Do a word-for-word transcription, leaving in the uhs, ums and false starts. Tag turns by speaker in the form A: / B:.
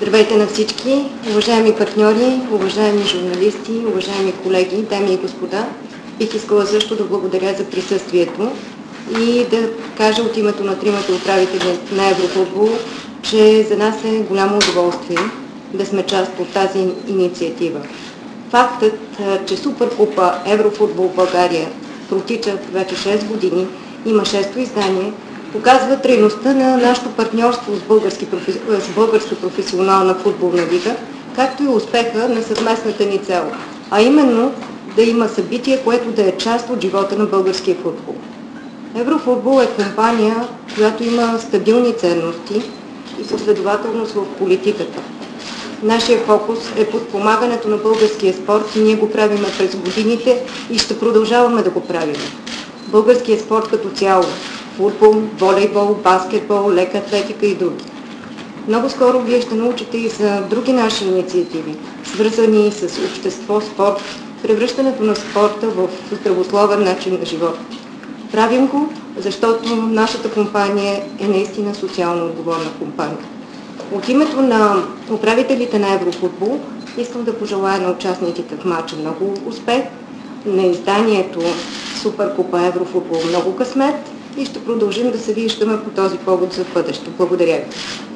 A: Здравейте на всички, уважаеми партньори, уважаеми журналисти, уважаеми колеги, дами и господа. Бих искала също да благодаря за присъствието и да кажа от името на тримата управители на Еврофутбол, че за нас е голямо удоволствие да сме част от тази инициатива. Фактът, че Суперкупа Еврофутбол в България протича вече шест години, има шесто издание, показва трайността на нашето партньорство с, български, с Българска професионална футболна лига, както и успеха на съвместната ни цел, а именно да има събитие, което да е част от живота на българския футбол. Еврофутбол е компания, която има стабилни ценности и последователност в политиката. Нашия фокус е подпомагането на българския спорт и ние го правиме през годините и ще продължаваме да го правим. Българският спорт като цяло – футбол, волейбол, баскетбол, лека атлетика и други. Много скоро вие ще научите и за други наши инициативи, свързани с общество, спорт, превръщането на спорта в здравословен начин на живот. Правим го, защото нашата компания е наистина социално отговорна компания. От името на управителите на Еврофутбол искам да пожелая на участниците в матча много успех, на изданието Суперкупа Еврофутбол много късмет и ще продължим да се виждаме по този повод за бъдеще. Благодаря ви.